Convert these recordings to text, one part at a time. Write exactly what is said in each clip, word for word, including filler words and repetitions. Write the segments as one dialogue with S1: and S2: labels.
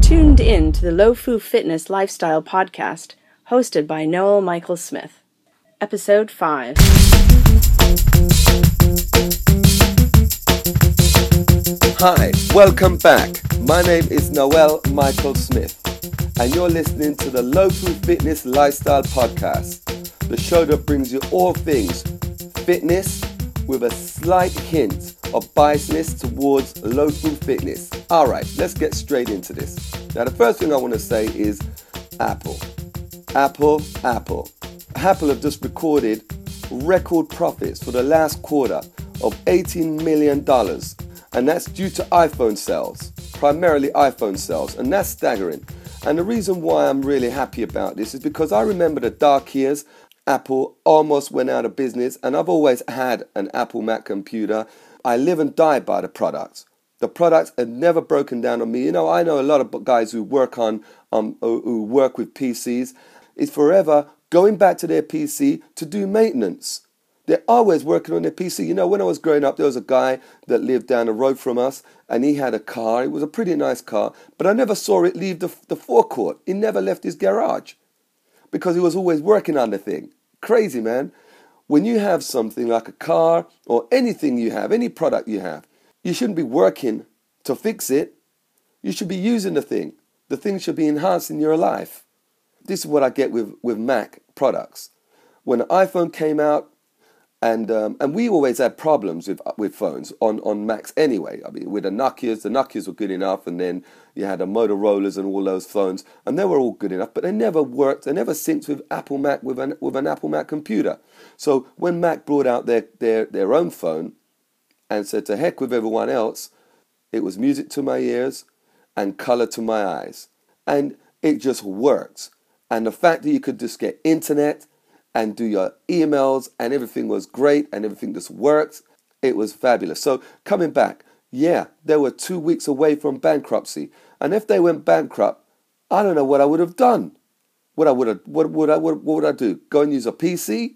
S1: tuned in to the Lofu Fitness Lifestyle Podcast, hosted by Noel Michael Smith. Episode five.
S2: Hi, welcome back. My name is Noel Michael Smith, and you're listening to the Lofu Fitness Lifestyle Podcast, the show that brings you all things fitness with a slight hint of biasness towards Lofu fitness. All right, let's get straight into this. Now, the first thing I want to say is Apple. Apple, Apple. Apple have just recorded record profits for the last quarter of eighteen million dollars, and that's due to iPhone sales, primarily iPhone sales, and that's staggering. And the reason why I'm really happy about this is because I remember the dark years. Apple almost went out of business, and I've always had an Apple Mac computer. I live and die by the products. The products have never broken down on me. You know, I know a lot of guys who work on, um, who work with P Cs. It's forever going back to their P C to do maintenance. They're always working on their P C. You know, when I was growing up, there was a guy that lived down the road from us, and he had a car. It was a pretty nice car, but I never saw it leave the, the forecourt. He never left his garage because he was always working on the thing. Crazy, man. When you have something like a car or anything you have, any product you have, you shouldn't be working to fix it. You should be using the thing. The thing should be enhancing your life. This is what I get with, with Mac products. When the iPhone came out, and um, and we always had problems with with phones on, on Macs anyway. I mean, with the Nokias, the Nokias were good enough, and then you had the Motorola's and all those phones, and they were all good enough, but they never worked, they never synced with Apple Mac, with an with an Apple Mac computer. So when Mac brought out their, their, their own phone and said to heck with everyone else, it was music to my ears and color to my eyes. And it just worked. And the fact that you could just get internet and do your emails and everything was great and everything just worked, it was fabulous. So coming back, yeah, they were two weeks away from bankruptcy. And if they went bankrupt, I don't know what I would have done. What I would have, what would I, what, what would I do? Go and use a P C?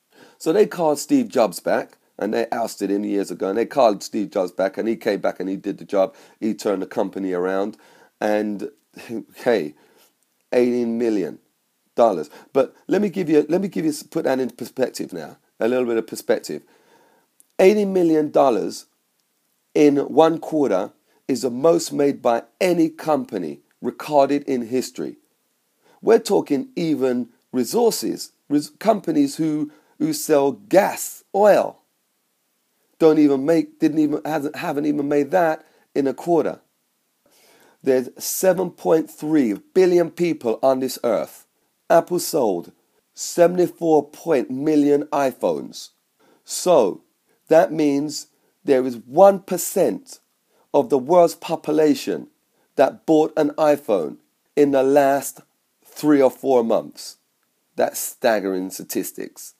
S2: So they called Steve Jobs back, and they ousted him years ago, and they called Steve Jobs back, and he came back and he did the job. He turned the company around, and hey, eighteen million dollars. But let me give you, let me give you, put that in perspective now, a little bit of perspective. eighty million dollars in one quarter is the most made by any company recorded in history. We're talking even resources, res- companies who who sell gas, oil, don't even make, didn't even, hasn't, haven't even made that in a quarter. There's seven point three billion people on this earth. Apple sold seventy-four million iPhones. So that means there is one percent of the world's population that bought an iPhone in the last three or four months. That's staggering statistics.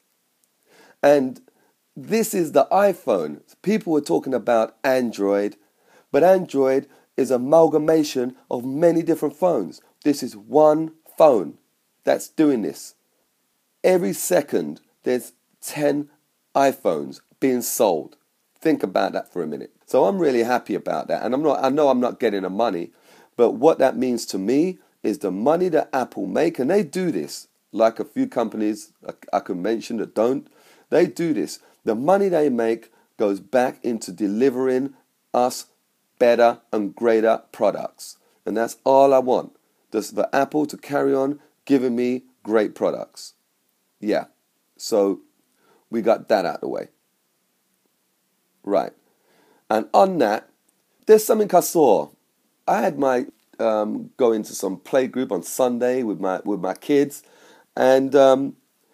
S2: And this is the iPhone. People were talking about Android, but Android is an amalgamation of many different phones. This is one phone that's doing this. Every second, there's ten iPhones being sold. Think about that for a minute. So I'm really happy about that. And I'm not, I know I'm not getting the money, but what that means to me is the money that Apple make, and they do this, like a few companies I, I can mention that don't, they do this. The money they make goes back into delivering us better and greater products. And that's all I want. Just for Apple to carry on giving me great products. Yeah. So we got that out of the way. Right. And on that, there's something I saw. I had my um, go into some play group on Sunday with my with my kids, and um,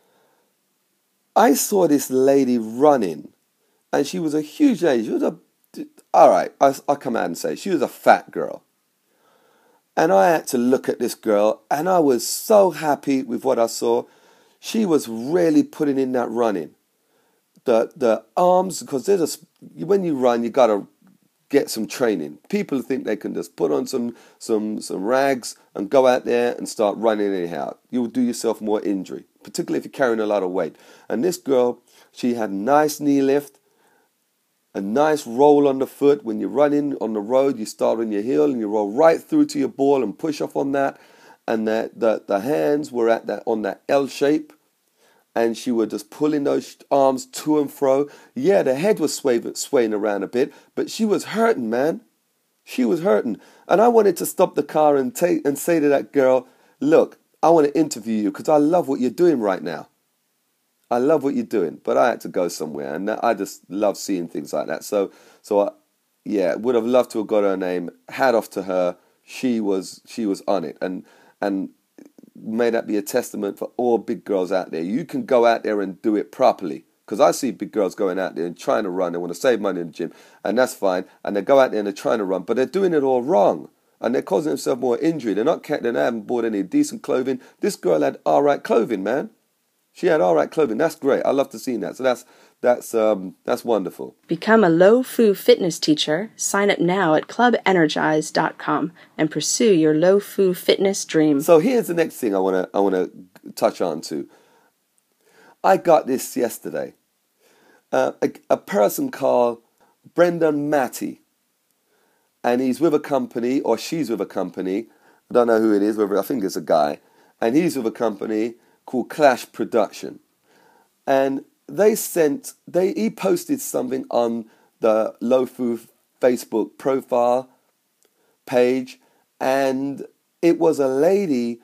S2: I saw this lady running, and she was a huge lady. She was a, all right, I, I'll come out and say, she was a fat girl. And I had to look at this girl, and I was so happy with what I saw. She was really putting in that running. The the arms, because there's a, when you run, you got to get some training. People think they can just put on some, some, some rags and go out there and start running anyhow. You will do yourself more injury, particularly if you're carrying a lot of weight. And this girl, she had a nice knee lift, a nice roll on the foot. When you're running on the road, you start on your heel and you roll right through to your ball and push off on that. And that the, the hands were at that on that L shape. And she was just pulling those arms to and fro. Yeah, the head was swaying, swaying around a bit, but she was hurting, man. She was hurting. And I wanted to stop the car and take and say to that girl, look, I want to interview you because I love what you're doing right now. I love what you're doing, but I had to go somewhere, and I just love seeing things like that. So, so I, yeah, would have loved to have got her name. Hat off to her. She was she was on it, and and may that be a testament for all big girls out there. You can go out there and do it properly, because I see big girls going out there and trying to run. They want to save money in the gym, and that's fine. And they go out there and they're trying to run, but they're doing it all wrong, and they're causing themselves more injury. They're not they haven't bought any decent clothing. This girl had all right clothing, man. She had all right clothing. That's great. I love to see that. So that's that's um that's wonderful.
S1: Become a low-fu fitness teacher. Sign up now at club energize dot com and pursue your low-fu fitness dream.
S2: So here's the next thing I wanna I wanna touch on to. I got this yesterday. Uh, a, a person called Brendan Matty, and he's with a company, or she's with a company. I don't know who it is. Whether I think it's a guy, and he's with a company called Clash Production, and they sent they he posted something on the Lofu Facebook profile page, and it was a lady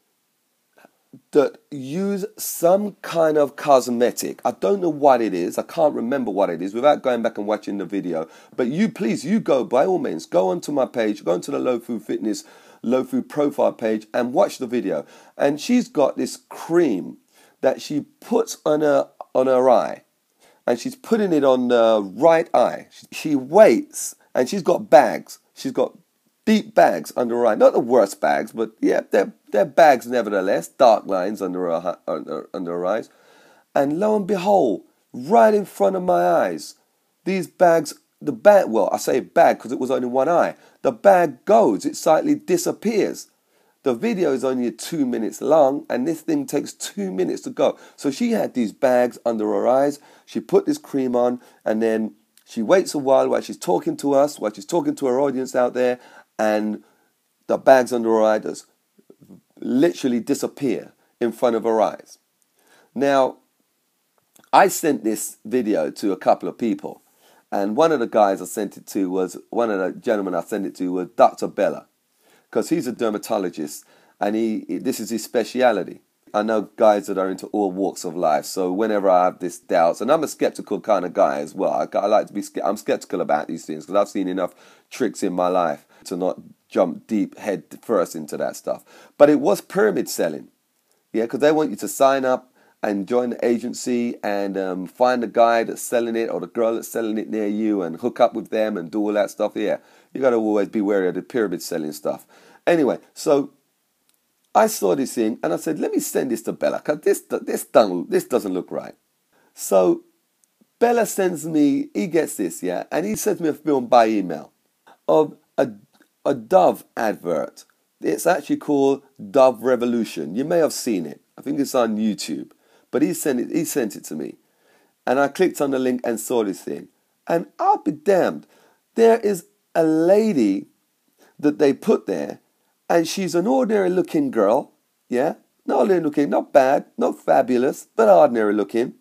S2: that used some kind of cosmetic. I don't know what it is. I can't remember what it is without going back and watching the video. But you please, you go by all means, go onto my page, go onto the Lofu Fitness Lofu profile page and watch the video. And she's got this cream that she puts on her on her eye, and she's putting it on the right eye. She waits, and she's got bags. She's got deep bags under her eye. Not the worst bags, but yeah, they're they're bags nevertheless. Dark lines under her under, under her eyes. And lo and behold, right in front of my eyes, these bags. The bag, well, I say bag because it was only one eye. The bag goes, it slightly disappears. The video is only two minutes long, and this thing takes two minutes to go. So she had these bags under her eyes. She put this cream on, and then she waits a while while she's talking to us, while she's talking to her audience out there, and the bags under her eyes just literally disappear in front of her eyes. Now, I sent this video to a couple of people. And one of the guys I sent it to was, one of the gentlemen I sent it to was Doctor Bella, because he's a dermatologist, and he this is his speciality. I know guys that are into all walks of life, so whenever I have this doubts, and I'm a skeptical kind of guy as well. I, I like to be, I'm skeptical about these things because I've seen enough tricks in my life to not jump deep head first into that stuff. But it was pyramid selling, yeah, because they want you to sign up and join the agency and um, find the guy that's selling it or the girl that's selling it near you and hook up with them and do all that stuff. Yeah, you got to always be wary of the pyramid selling stuff. Anyway, so I saw this thing and I said, let me send this to Bella because this, this, don't, this doesn't look right. So Bella sends me, he gets this, yeah, and he sends me a film by email of a, a Dove advert. It's actually called Dove Revolution. You may have seen it. I think it's on YouTube. But he sent it, he sent it to me. And I clicked on the link and saw this thing. And I'll be damned. There is a lady that they put there, and she's an ordinary looking girl. Yeah? Not ordinary looking, not bad, not fabulous, but ordinary looking.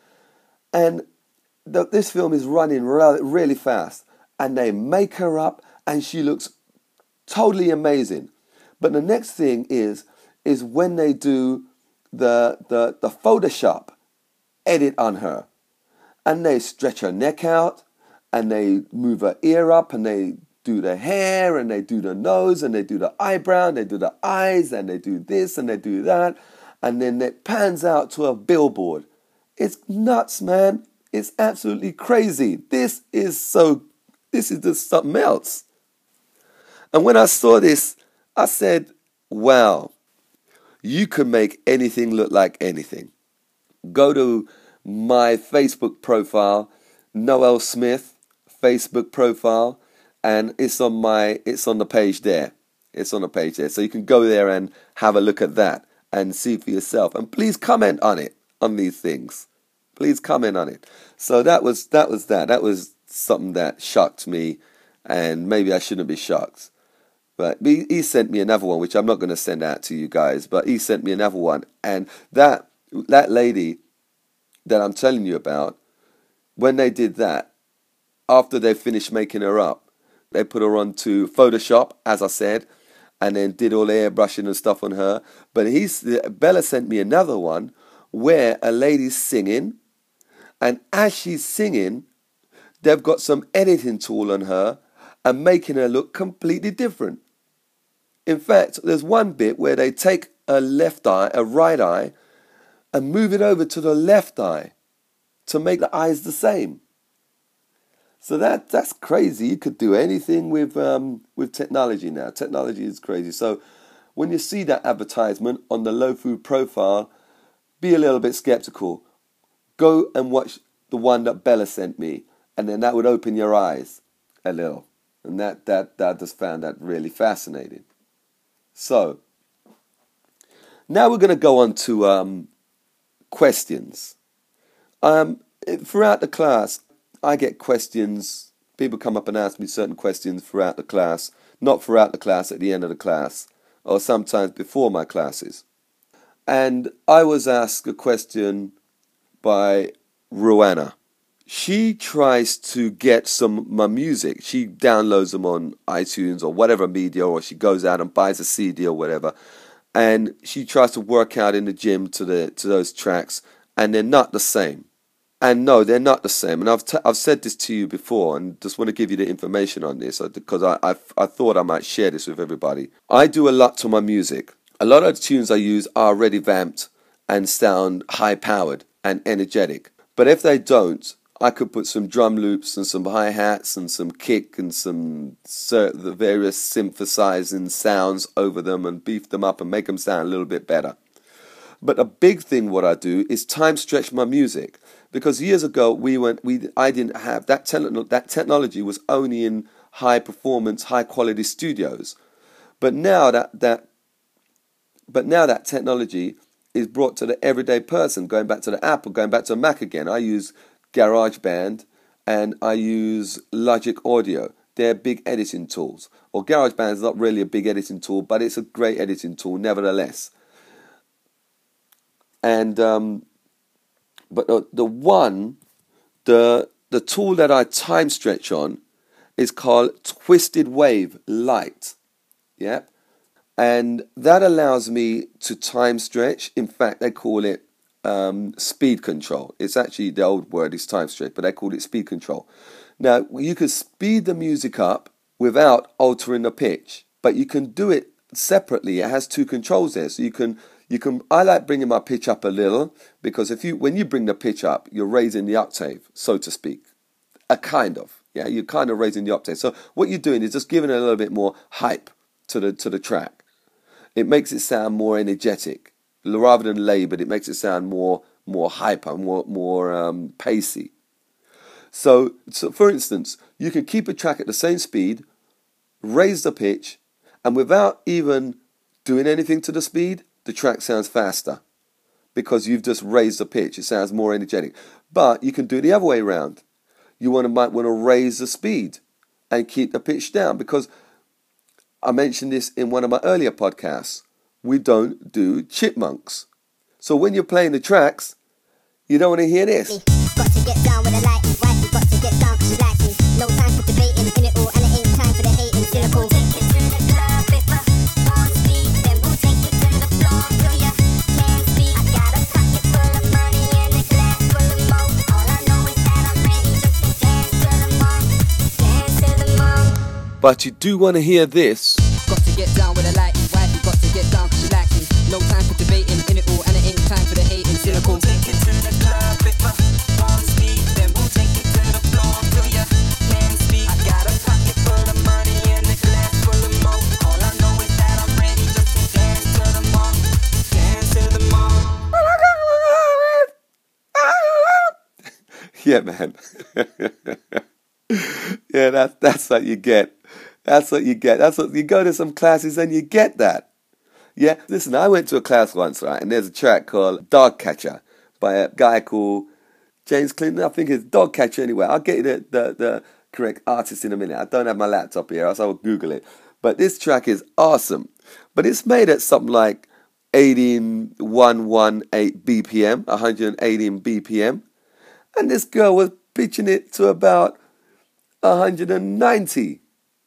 S2: And the, this film is running really, really fast. And they make her up, and she looks totally amazing. But the next thing is, is when they do the the the Photoshop edit on her, and they stretch her neck out, and they move her ear up, and they do the hair, and they do the nose, and they do the eyebrow, and they do the eyes, and they do this, and they do that, and then it pans out to a billboard. It's nuts, man. It's absolutely crazy. This is so, this is just something else. And when I saw this, I said, wow, you can make anything look like anything. Go to my Facebook profile, Noel Smith Facebook profile, and it's on my it's on the page there. It's on the page there. So you can go there and have a look at that and see for yourself. And please comment on it, on these things. Please comment on it. So that was that was that. That was something that shocked me, and maybe I shouldn't be shocked. But he, he sent me another one, which I'm not going to send out to you guys, but he sent me another one. And that that lady that I'm telling you about, when they did that, after they finished making her up, they put her onto Photoshop, as I said, and then did all the airbrushing and stuff on her. But he's Bella sent me another one where a lady's singing, and as she's singing, they've got some editing tool on her and making her look completely different. In fact, there's one bit where they take a left eye, a right eye, and move it over to the left eye to make the eyes the same. So that that's crazy. You could do anything with um, with technology now. Technology is crazy. So when you see that advertisement on the Low Food profile, be a little bit skeptical. Go and watch the one that Bella sent me, and then that would open your eyes a little. And that that that just found that really fascinating. So now we're going to go on to um, questions. Um, throughout the class, I get questions. People come up and ask me certain questions throughout the class, not throughout the class, at the end of the class, or sometimes before my classes. And I was asked a question by Ruana. She tries to get some of my music. She downloads them on iTunes or whatever media, or she goes out and buys a C D or whatever. And she tries to work out in the gym to the to those tracks, and they're not the same. And no, they're not the same. And I've t- I've said this to you before, and just want to give you the information on this because I, I I thought I might share this with everybody. I do a lot to my music. A lot of the tunes I use are already vamped and sound high-powered and energetic. But if they don't, I could put some drum loops and some hi-hats and some kick and some cert- the various synthesizing sounds over them and beef them up and make them sound a little bit better. But a big thing what I do is time stretch my music. Because years ago we went, we I didn't have that te- that technology was only in high performance, high quality studios. But now that that but now that technology is brought to the everyday person. Going back to the Apple, going back to Mac again. I use GarageBand and I use Logic Audio. They're big editing tools. Or GarageBand is not really a big editing tool, but it's a great editing tool nevertheless. And um, but the, the one, the the tool that I time stretch on is called Twisted Wave Lite. Yeah, and that allows me to time stretch. In fact, they call it um, speed control. It's actually the old word is time stretch, but they call it speed control. Now you can speed the music up without altering the pitch, but you can do it separately. It has two controls there, so you can. You can. I like bringing my pitch up a little because if you, when you bring the pitch up, you're raising the octave, so to speak. A kind of, yeah. You're kind of raising the octave. So what you're doing is just giving it a little bit more hype to the to the track. It makes it sound more energetic rather than laboured. It makes it sound more more hyper, more more um, pacey. So, so for instance, you can keep a track at the same speed, raise the pitch, and without even doing anything to the speed, the track sounds faster because you've just raised the pitch. It sounds more energetic. But you can do the other way around. You want to, might want to raise the speed and keep the pitch down because I mentioned this in one of my earlier podcasts. We don't do chipmunks. So when you're playing the tracks, you don't want to hear this. Got to get down with the light, right? You got to get down because she likes me. No time for debating in it all, and it ain't time for the hating. Cynical. But you do want to hear this. Got to get down with a light, wife, you got to get down because she likes me. No time for debating in it all, and it ain't time for the hating. Cynical. We'll take it to the club if I want to speak, then we'll take it to the floor till you can't speak. I got a pocket full of money and a glass full of more. All I know is that I'm ready just to dance to the moon, dance to the moon. Yeah, man. Yeah, that's that's what you get. That's what you get. That's what you go to some classes and you get that. Yeah, listen, I went to a class once, right, and there's a track called Dog Catcher by a guy called James Clinton. I think it's Dogcatcher anyway. I'll get you the, the, the correct artist in a minute. I don't have my laptop here, else I will Google it. But this track is awesome. But it's made at something like eighteen one eighteen B P M, one hundred eighteen B P M. And this girl was pitching it to about one hundred ninety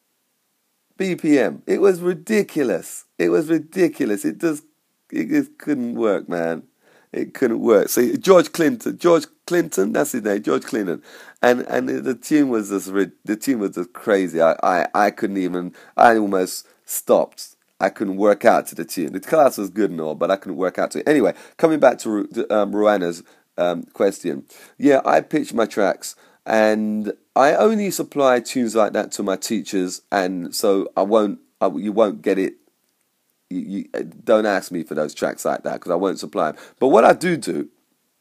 S2: B P M. It was ridiculous. It was ridiculous. It just, it just couldn't work, man. It couldn't work. So George Clinton, George Clinton, that's his name, George Clinton, and and the tune was just the tune was just crazy. I, I, I couldn't even. I almost stopped. I couldn't work out to the tune. The class was good and all, but I couldn't work out to it. Anyway, coming back to um, Roanna's um, question, yeah, I pitch my tracks, and I only supply tunes like that to my teachers, and so I won't. I, you won't get it. You, you don't ask me for those tracks like that because I won't supply them. But what I do do,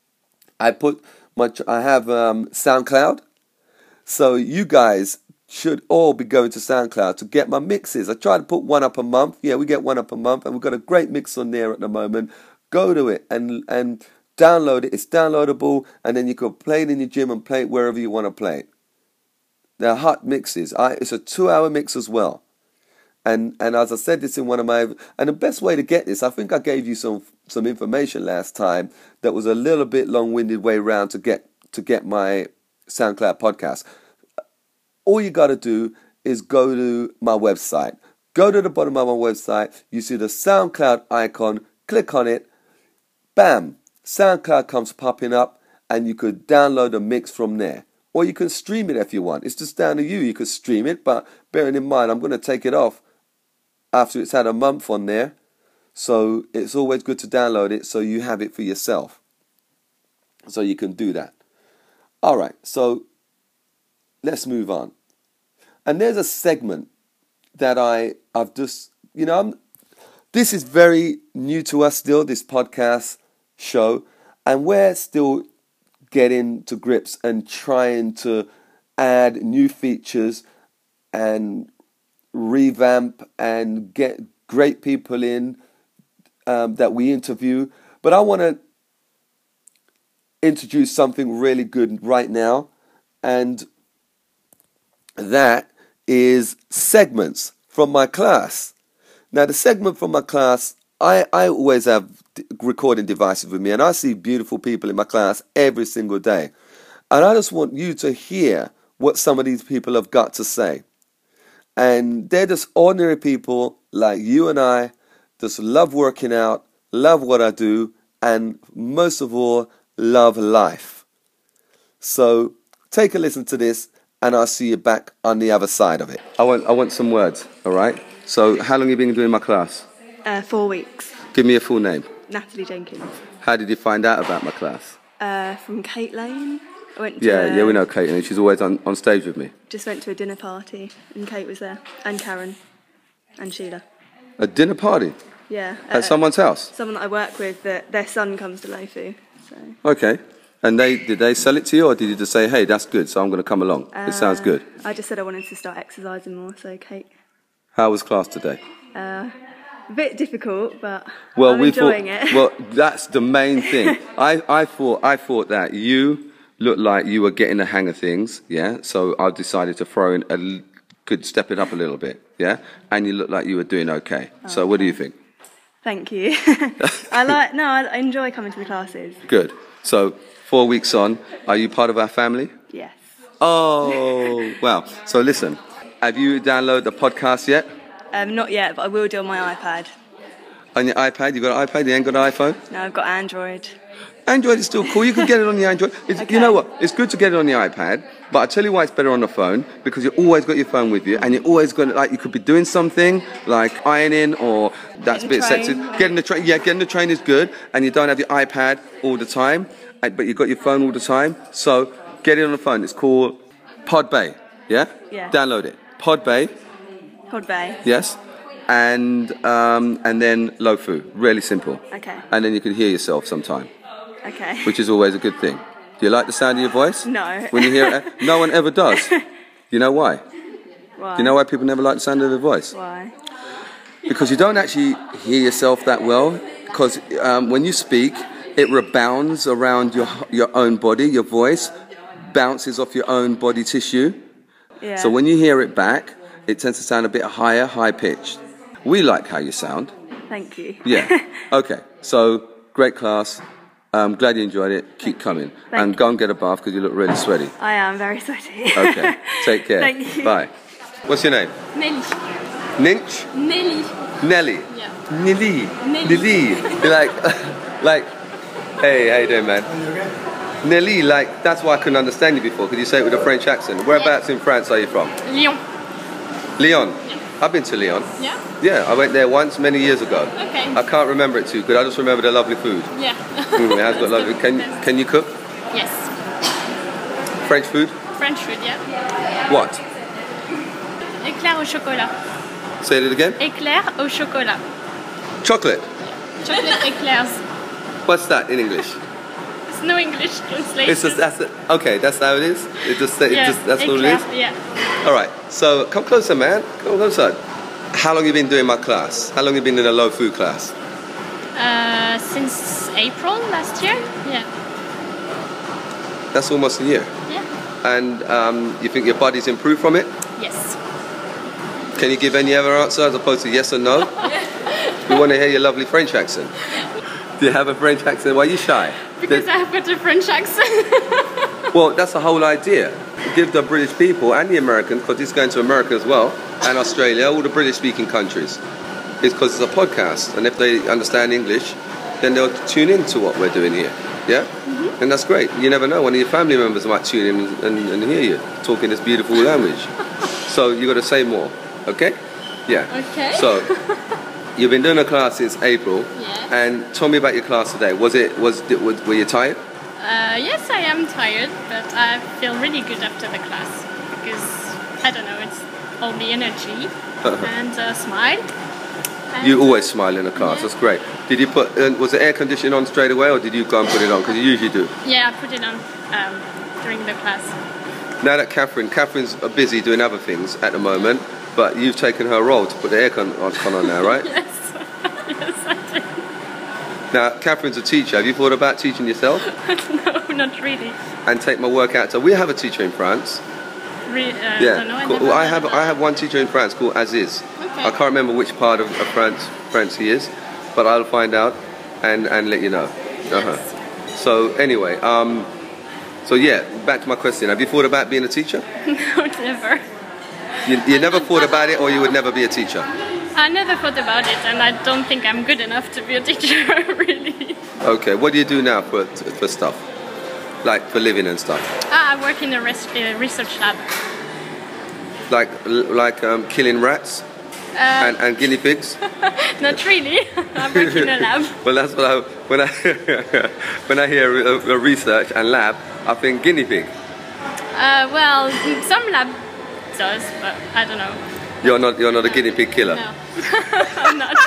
S2: I put my I have um, SoundCloud, so you guys should all be going to SoundCloud to get my mixes. I try to put one up a month. Yeah, we get one up a month, and we've got a great mix on there at the moment. Go to it and and download it. It's downloadable, and then you can play it in your gym and play it wherever you want to play it. They're hot mixes. I, it's a two-hour mix as well. And and as I said this in one of my, and the best way to get this, I think I gave you some some information last time that was a little bit long-winded way around to get to get my SoundCloud podcast. All you got to do is go to my website. Go to the bottom of my website. You see the SoundCloud icon. Click on it. Bam! SoundCloud comes popping up, and you could download a mix from there. Or you can stream it if you want. It's just down to you. You could stream it, but bearing in mind, I'm going to take it off after it's had a month on there. So it's always good to download it so you have it for yourself. So you can do that. All right, so let's move on. And there's a segment that I, I've just, you know, I'm, this is very new to us still, this podcast show. And we're still getting to grips and trying to add new features and revamp and get great people in um, that we interview. But I want to introduce something really good right now, and that is segments from my class. Now, the segment from my class, I, I always have recording devices with me, and I see beautiful people in my class every single day. And I just want you to hear what some of these people have got to say. And they're just ordinary people like you and I, just love working out, love what I do, and most of all, love life. So take a listen to this, and I'll see you back on the other side of it. I want, I want some words, all right? So how long have you been doing my class?
S3: Uh, four weeks.
S2: Give me a full name.
S3: Natalie Jenkins.
S2: How did you find out about my class?
S3: Uh, from Kate Lane. I went to
S2: Yeah,
S3: a,
S2: yeah, we know Kate, and she's always on, on stage with me.
S3: Just went to a dinner party, and Kate was there, and Karen, and Sheila.
S2: A dinner party?
S3: Yeah.
S2: At
S3: uh,
S2: someone's house?
S3: Someone that I work with, that their son comes to Lofu. So.
S2: Okay. And they did they sell it to you, or did you just say, hey, that's good, so I'm going to come along?
S3: Uh,
S2: it sounds good.
S3: I just said I wanted to start exercising more, so Kate.
S2: How was class today?
S3: Uh, a bit difficult, but
S2: well,
S3: I'm
S2: we
S3: enjoying
S2: thought,
S3: it.
S2: Well, that's the main thing. I, I thought I thought that you looked like you were getting the hang of things, yeah? So I decided to throw in a, could step it up a little bit, yeah? And you looked like you were doing okay. Oh, so what do you think?
S3: Thank you. I like, no, I enjoy coming to the classes.
S2: Good. So four weeks on, are you part of our family?
S3: Yes.
S2: Oh, wow. So listen, have you downloaded the podcast yet?
S3: Um, not yet, but I will do on my iPad.
S2: On your iPad? You got an iPad? You ain't got an iPhone?
S3: No, I've got Android. Android
S2: is still cool. You can get it on the Android. It's, okay. You know what? It's good to get it on the iPad, but I tell you why it's better on the phone, because you always got your phone with you, and you're always going to, like, you could be doing something like ironing, or that's a bit sexy. Getting the train, yeah, getting the train is good, and you don't have your iPad all the time, but you've got your phone all the time. So get it on the phone. It's called Podbay. Yeah.
S3: Yeah.
S2: Download it. Podbay.
S3: Podbay.
S2: Yes. And um, and then Lofu. Really simple.
S3: Okay.
S2: And then you can hear yourself sometime.
S3: Okay.
S2: Which is always a good thing. Do you like the sound of your voice?
S3: No.
S2: When you hear it, no one ever does. You know why?
S3: Why?
S2: Do you know why people never like the sound of their voice?
S3: Why?
S2: Because you don't actually hear yourself that well. Because um, when you speak, it rebounds around your your own body, your voice bounces off your own body tissue.
S3: Yeah.
S2: So when you hear it back, it tends to sound a bit higher, high-pitched. We like how you sound.
S3: Thank you.
S2: Yeah. Okay. So, great class. I'm glad you enjoyed it. Keep coming.
S3: Thank
S2: and
S3: you.
S2: go and get a bath because you look really sweaty.
S3: I am very sweaty.
S2: Okay. Take care.
S3: Thank you.
S2: Bye. What's your name?
S4: Nelly.
S2: Ninch?
S4: Nelly.
S2: Nelly?
S4: Yeah.
S2: Nelly.
S4: Nelly.
S2: Nelly. You're like, like, hey, how you doing, man? Nelly, like, that's why I couldn't understand you before, because you say it with a French accent. Whereabouts in France are you from?
S4: Lyon.
S2: Lyon?
S4: Yeah.
S2: I've been to Lyon.
S4: Yeah?
S2: Yeah, I went there once many years ago.
S4: Okay.
S2: I can't remember it too good. I just remember the lovely food.
S4: Yeah.
S2: Mm, it has got lovely. Can can you cook
S4: Yes.
S2: French food?
S4: French food, yeah.
S2: What?
S4: Éclair au chocolat.
S2: Say it again.
S4: Éclair au chocolat.
S2: Chocolate.
S4: Chocolate éclairs.
S2: What's that in English?
S4: It's no English translation.
S2: It's just that's it. Okay, that's how it is. It just, it
S4: yeah.
S2: just that's what it is.
S4: Éclair, yeah.
S2: All right. So come closer, man. Come closer. How long have you been doing my class? How long have you been in a low food class?
S4: Uh, since April last year. Yeah.
S2: That's almost a year.
S4: Yeah.
S2: And um, you think your body's improved from it?
S4: Yes.
S2: Can you give any other answer as opposed to yes or no? We want to hear your lovely French accent. Do you have a French accent? Why are you shy?
S4: Because
S2: There's-
S4: I have got a French accent.
S2: Well, that's the whole idea. Give the British people and the Americans, because it's going to America as well, and Australia, all the British-speaking countries. It's because it's a podcast, and if they understand English, then they'll tune in to what we're doing here. Yeah? Mm-hmm. And that's great. You never know. One of your family members might tune in and, and hear you talking this beautiful language. So you got to say more. Okay? Yeah.
S4: Okay.
S2: So you've been doing a class since April.
S4: Yes.
S2: And tell me about your class today. Was it was, it, was were you tired?
S4: Uh, yes, I am tired, but I feel really good after the class because I don't know, it's all the energy and uh, smile. And
S2: You always smile in a class.
S4: Yeah.
S2: That's great. Did you put uh, was the air conditioning on straight away, or did you go and put it on? Because you usually do.
S4: Yeah, I put it on um, during the class.
S2: Now that Catherine, Catherine's busy doing other things at the moment, but you've taken her role to put the aircon on, on, on now, right?
S4: Yes, yes, I did.
S2: Now Catherine's a teacher. Have you thought about teaching yourself
S4: No, not really.
S2: and take my work out? So we have a teacher in France.
S4: Re- uh,
S2: Yeah,
S4: don't know, I
S2: cool.
S4: never
S2: Well, I
S4: heard
S2: have
S4: of
S2: I
S4: that.
S2: have one teacher in France called Aziz.
S4: Okay.
S2: I can't remember which part of, of France France he is, but I'll find out and, and let you know. Uh-huh. So anyway, um, so yeah, back to my question. Have you thought about being a teacher?
S4: No, never.
S2: You, you never thought about it, or you would never be a teacher?
S4: I never thought about it, and I don't think I'm good enough to be a teacher, really.
S2: Okay, what do you do now for for stuff, like for living and stuff?
S4: Ah, I work in a res- uh, research lab.
S2: Like like um, killing rats
S4: Uh,
S2: and, and guinea pigs?
S4: Not really. I work in a lab.
S2: Well, that's what I when I when I hear a, a research and lab, I think guinea pig.
S4: Uh, well, some lab does, but I don't know.
S2: You're not you're not a guinea pig killer.
S4: No, I'm not.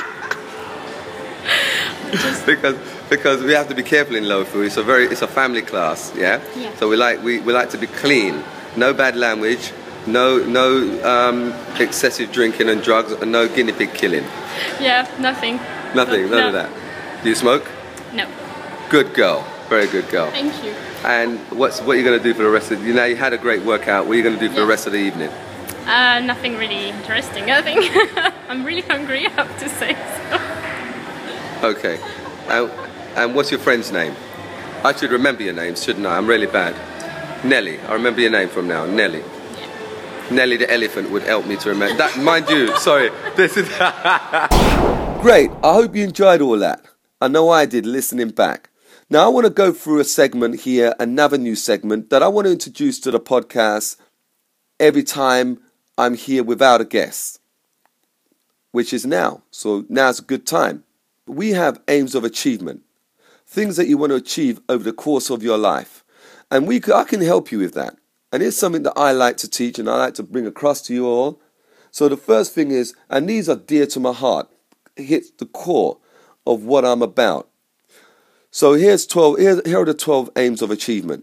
S2: because because we have to be careful in low food. It's a very it's a family class, yeah.
S4: Yeah.
S2: So we like we, we like to be clean. No bad language. No no um, excessive drinking and drugs, and no guinea pig killing.
S4: Yeah, nothing.
S2: Nothing, none
S4: No.
S2: of that. Do you smoke?
S4: No.
S2: Good girl, very good girl.
S4: Thank you.
S2: And what's what are you going to do for the rest of you know you had a great workout. What are you going to do for the
S4: Yeah.
S2: rest of the evening?
S4: Uh, nothing really interesting, I think. I'm really hungry, I have to say. So.
S2: Okay. And, and what's your friend's name? I should remember your name, shouldn't I? I'm really bad. Nelly. I remember your name from now. Nelly. Nelly the elephant would help me to remember. That, mind you, sorry. This is great. I hope you enjoyed all that. I know I did, listening back. Now I want to go through a segment here, another new segment that I want to introduce to the podcast every time I'm here without a guest, which is now. So now's a good time. We have aims of achievement, things that you want to achieve over the course of your life. And we, I can help you with that. And it's something that I like to teach and I like to bring across to you all. So the first thing is, and these are dear to my heart, it hits the core of what I'm about. So here's twelve. Here, here are the twelve aims of achievement: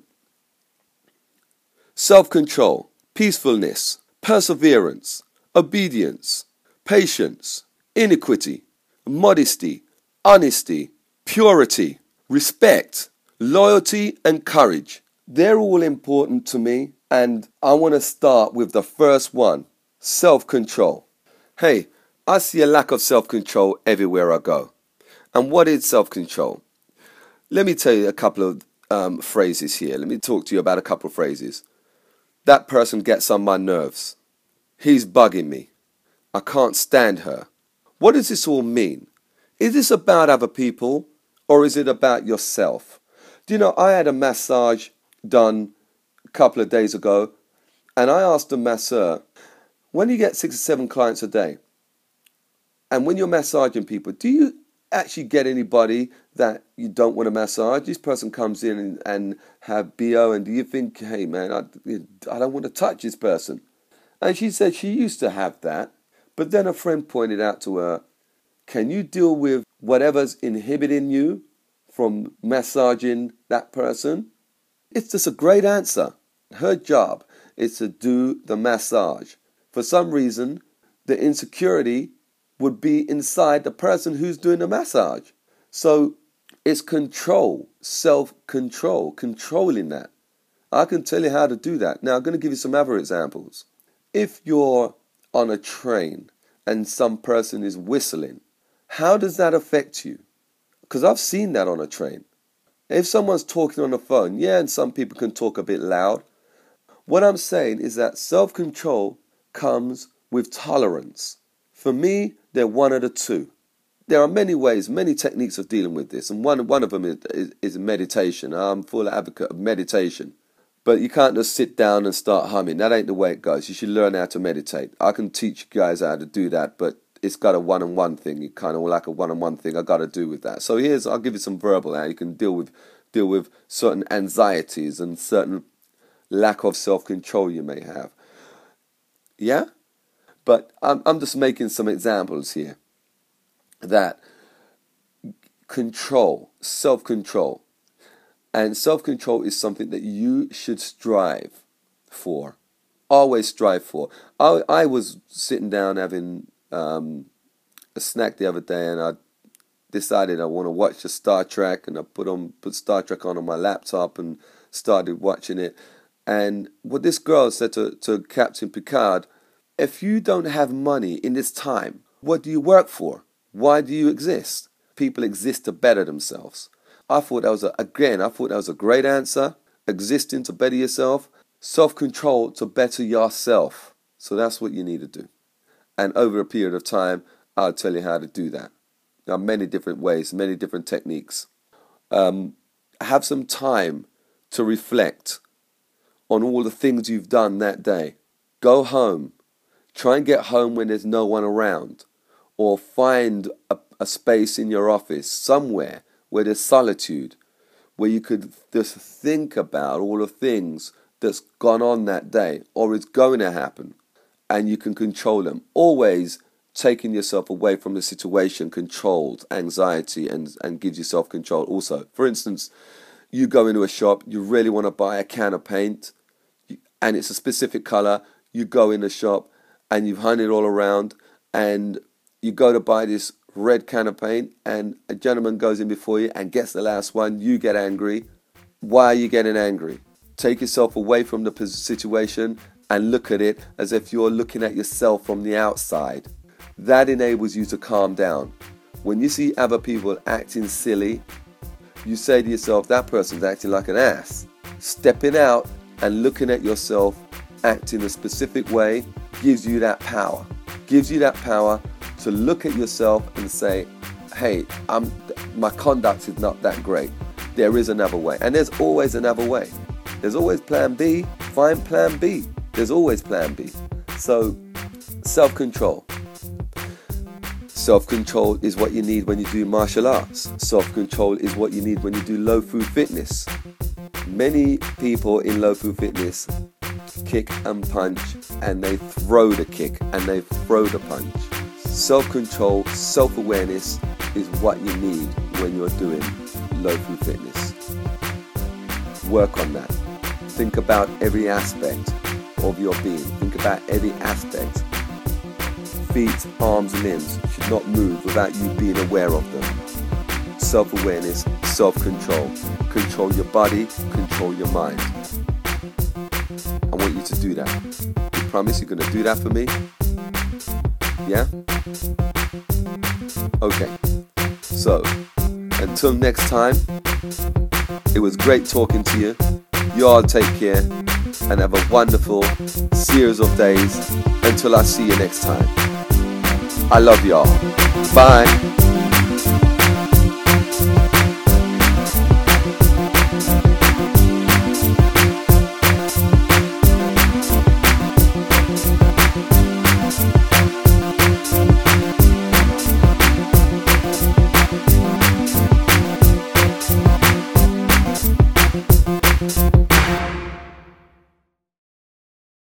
S2: self-control, peacefulness, perseverance, obedience, patience, iniquity, modesty, honesty, purity, respect, loyalty, and courage. They're all important to me, and I want to start with the first one, self-control. Hey, I see a lack of self-control everywhere I go. And what is self-control? Let me tell you a couple of um, phrases here. Let me talk to you about a couple of phrases. That person gets on my nerves. He's bugging me. I can't stand her. What does this all mean? Is this about other people or is it about yourself? Do you know, I had a massage done a couple of days ago, and I asked the masseur, when you get six or seven clients a day, and when you're massaging people, do you actually get anybody that you don't want to massage? This person comes in and, and have B O, and do you think, hey man, I, I don't want to touch this person? And she said she used to have that, but then a friend pointed out to her, can you deal with whatever's inhibiting you from massaging that person? It's just a great answer. Her job is to do the massage. For some reason, the insecurity would be inside the person who's doing the massage. So it's control, self-control, controlling that. I can tell you how to do that. Now I'm going to give you some other examples. If you're on a train and some person is whistling, how does that affect you? Because I've seen that on a train. If someone's talking on the phone, yeah, and some people can talk a bit loud. What I'm saying is that self-control comes with tolerance. For me, they're one of the two. There are many ways, many techniques of dealing with this, and one, one of them is, is, is meditation. I'm full advocate of meditation. But you can't just sit down and start humming. That ain't the way it goes. You should learn how to meditate. I can teach you guys how to do that, but it's got a one-on-one thing. You kind of like a one-on-one thing I got to do with that. So here's, I'll give you some verbal how you can deal with deal with certain anxieties and certain lack of self-control you may have. Yeah? But I'm, I'm just making some examples here. That control, self-control. And self-control is something that you should strive for. Always strive for. I, I was sitting down having um, a snack the other day, and I decided I want to watch the Star Trek, and I put on put Star Trek on on my laptop and started watching it. And what this girl said to, to Captain Picard, if you don't have money in this time, what do you work for? Why do you exist? People exist to better themselves. I thought that was, a, again, I thought that was a great answer. Existing to better yourself. Self-control to better yourself. So that's what you need to do. And over a period of time, I'll tell you how to do that. There are many different ways, many different techniques. Um, have some time to reflect on all the things you've done that day. Go home. Try and get home when there's no one around. Or find a, a space in your office, somewhere where there's solitude, where you could just think about all the things that's gone on that day or is going to happen, and you can control them. Always taking yourself away from the situation, controlled anxiety, and, and gives you self-control also. For instance, you go into a shop, you really want to buy a can of paint, and it's a specific color. You go in the shop, and you've hunted all around, and you go to buy this red can of paint, and a gentleman goes in before you and gets the last one. You get angry. Why are you getting angry? Take yourself away from the situation and look at it as if you're looking at yourself from the outside. That enables you to calm down. When you see other people acting silly, you say to yourself, that person's acting like an ass. Stepping out and looking at yourself acting a specific way gives you that power. Gives you that power to look at yourself and say, hey, I'm, my conduct is not that great. There is another way. And there's always another way. There's always plan B. Find plan B. There's always plan B. So, self-control. Self-control is what you need when you do martial arts. Self-control is what you need when you do low food fitness. Many people in low food fitness kick and punch, and they throw the kick and they throw the punch. Self-control, self-awareness is what you need when you're doing low food fitness. Work on that. Think about every aspect of your being. Think about every aspect. Feet, arms, limbs should not move without you being aware of them. self-awareness, self-control. Control your body, control your mind. I want you to do that. You promise you're going to do that for me? Yeah? Okay. So, until next time, it was great talking to you. You all take care and have a wonderful series of days until I see you next time. I love y'all. Bye.